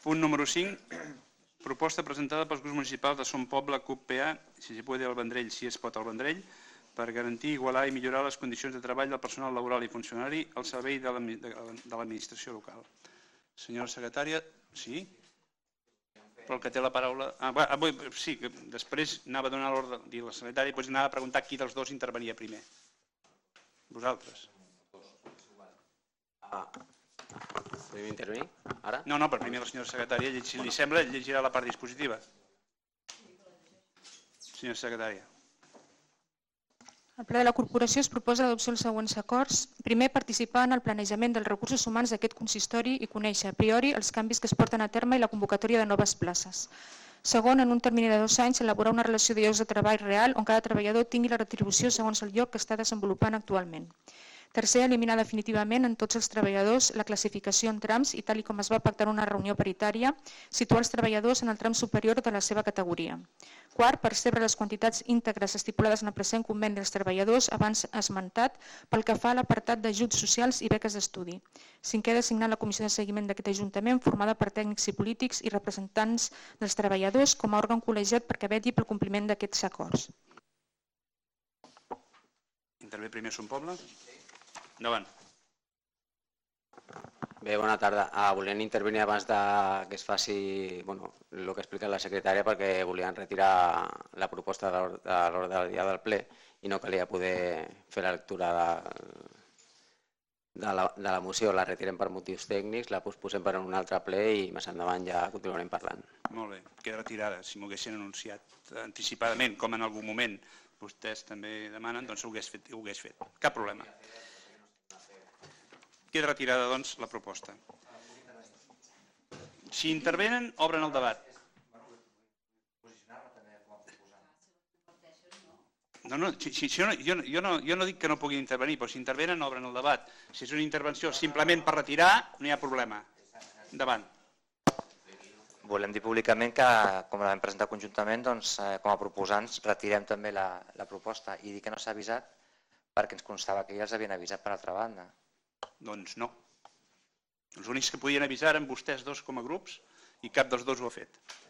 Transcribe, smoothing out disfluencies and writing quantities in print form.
Punt número 5. Proposta presentada pels grups municipals de Son Poble, CUP-PA, si se puede al Vendrell, si es pot al Vendrell, per garantir, igualar i millorar les condicions de treball del personal laboral i funcionari al servei de l'administració local. Senyora secretària, sí? Però el que té la paraula... Sí, després anava a donar l'ordre, dir la secretària, doncs anava a preguntar qui dels dos intervenia primer. Vosaltres. Podem intervenir ara? No, per primer la senyora secretària, si li sembla, llegirà la part dispositiva. Senyora secretària. El Ple de la Corporació es proposa l'adopció dels següents acords. Primer, participar en el planejament dels recursos humans d'aquest consistori i conèixer a priori els canvis que es porten a terme i la convocatòria de noves places. Segon, en un termini de 2 anys, elaborar una relació de llocs de treball real on cada treballador tingui la retribució segons el lloc que està desenvolupant actualment. Tercer, eliminar definitivament en tots els treballadors la classificació en trams i tal com es va pactar en una reunió paritària, situar els treballadors en el tram superior de la seva categoria. Quart, percebre les quantitats íntegres estipulades en el present conveni dels treballadors abans esmentat pel que fa a l'apartat d'ajuts socials i beques d'estudi. Cinquè, designar la comissió de seguiment d'aquest Ajuntament formada per tècnics i polítics i representants dels treballadors com a òrgan col·legiat perquè vetlli pel compliment d'aquests acords. Intervé primer Son Poble. Endavant. Bé, bona tarda. Volien intervenir abans que es faci el que ha explicat la secretària perquè volien retirar la proposta de l'ordre del dia del ple i no calia poder fer la lectura de la moció. La retirem per motius tècnics, la posposem per un altre ple i més endavant ja continuarem parlant. Molt bé, queda retirada. Si m'ho haguessin anunciat anticipadament, com en algun moment vostès també demanen, doncs ho hagués fet. Cap problema. Queda retirada, doncs, la proposta. Si intervenen, obren el debat. Jo no dic que no puguin intervenir, però si intervenen, obren el debat. Si és una intervenció simplement per retirar, no hi ha problema. Endavant. Volem dir públicament que, com l'hem presentat conjuntament, com a proposants retirem també la proposta i dir que no s'ha avisat perquè ens constava que ja els havien avisat per altra banda. Doncs no. Els únics que podien avisar eren vostès dos com a grups i cap dels dos ho ha fet.